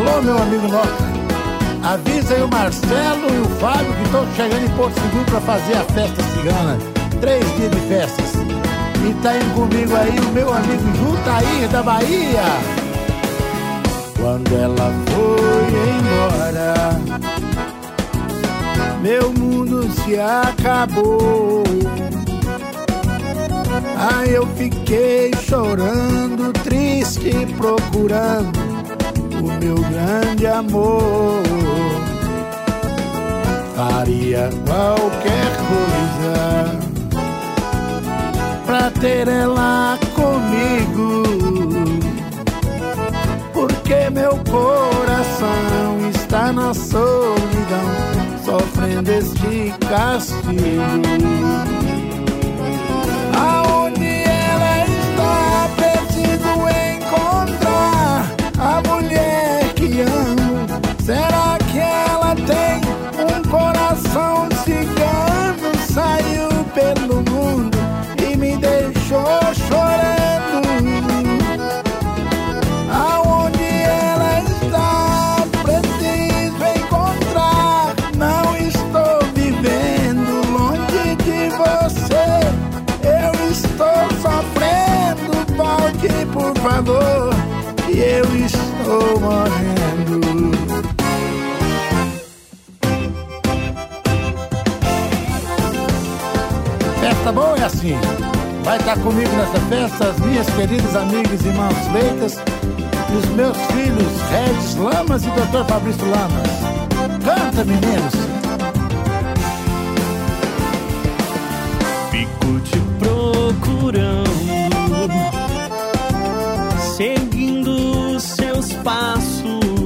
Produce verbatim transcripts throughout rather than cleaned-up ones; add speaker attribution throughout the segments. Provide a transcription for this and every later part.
Speaker 1: Alô, meu amigo Noca, avisa aí o Marcelo e o Fábio que estão chegando em Porto Seguro pra fazer a festa cigana. Três dias de festas. E tá indo comigo aí o meu amigo Jutair da Bahia. Quando ela foi embora, meu mundo se acabou. Aí eu fiquei chorando, triste, procurando o meu grande amor. Faria qualquer coisa pra ter ela comigo, porque meu coração está na solidão, sofrendo este castigo. Aonde ela está, preciso encontrar a mulher que amo. Será que ela tem um coração cigano? Saiu pelo mundo e me deixou chorando. Aonde ela está, preciso encontrar. Não estou vivendo longe de você, eu estou sofrendo. Volte, por favor, e eu estou morrendo. Festa boa é assim. Vai estar comigo nessa festa as minhas queridas amigas e irmãos Freitas e os meus filhos Regis Lamas e doutor Fabrício Lamas. Canta, meninos.
Speaker 2: Fico te procurando, seguindo os seus passos.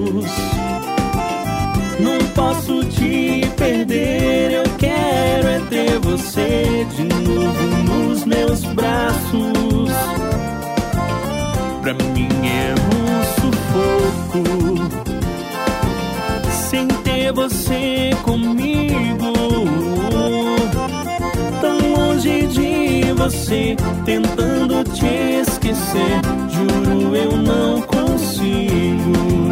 Speaker 2: Não posso te perder, eu quero é ter você de novo nos meus braços. Pra mim é um sufoco sem ter você comigo, tão longe de você, tentando te esquecer. Juro, eu não consigo.